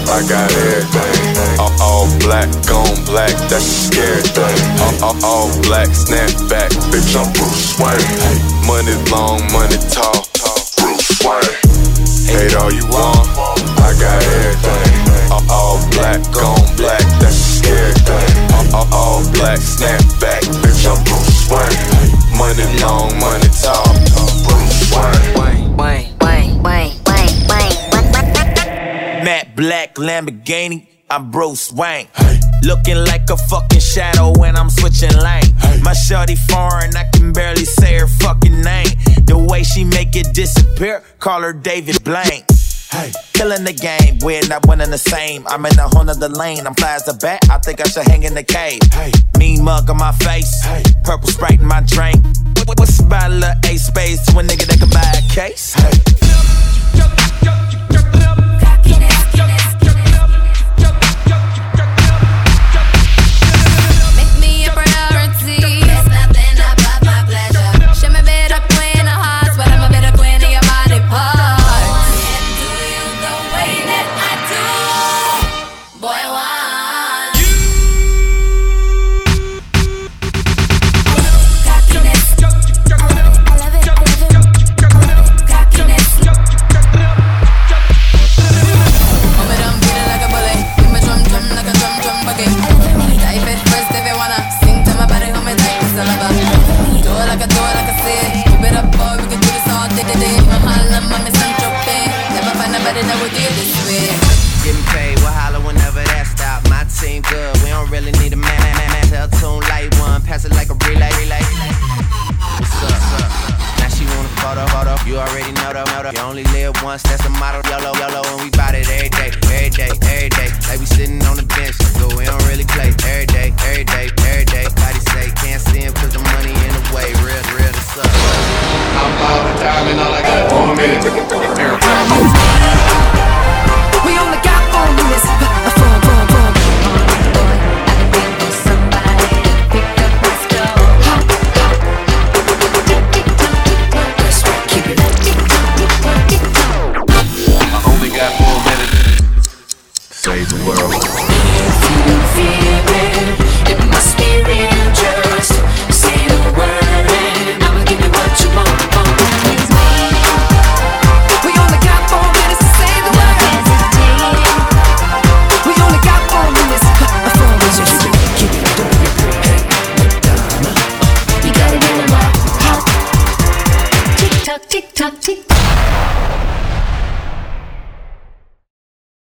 I got everything. All black, on black, that's a scary thing. All black, snap back, bitch, I'm Bruce Wayne. Money long, money tall, Bruce Wayne. Hate all you want, I got everything. All black, on black, that's a scary thing. All black, snap back, bitch, I'm Bruce Wayne. Money long, money tall, Bruce Wayne. Matte black Lamborghini, I'm Bruce Wayne. Looking like a fucking shadow when I'm switching lane. My shorty foreign, I can barely say her fucking name. The way she make it disappear, call her David Blaine. Killing the game, we're not winning the same. I'm in the horn of the lane, I'm fly as a bat, I think I should hang in the cave. Mean mug on my face, purple Sprite in my drink. What's a bottle of Ace Spades to a nigga that can buy a case? Getting paid, we'll holler whenever that stop. My team good, we don't really need a man. Tell tune light one, pass it like a relay. What's up? Now she want a photo. You already know though. You only live once, that's the motto. YOLO, and we bout it every day. Like we sitting on the bench, but we don't really play. Every day. Body say can't see him 'cause the money in the way. Real, what's up? I'm all the time and all I got 4 minutes. We only got 4 minutes. I only got 4 minutes. Save the world. If you feel it, it must be real. Just say the word and I'ma give you what you want. We only got 4 minutes to say the word. We only got 4 minutes. 4 minutes. Keep it doing your thing. Hey, Madonna, you gotta know about. Tick tock, tick tock, tick.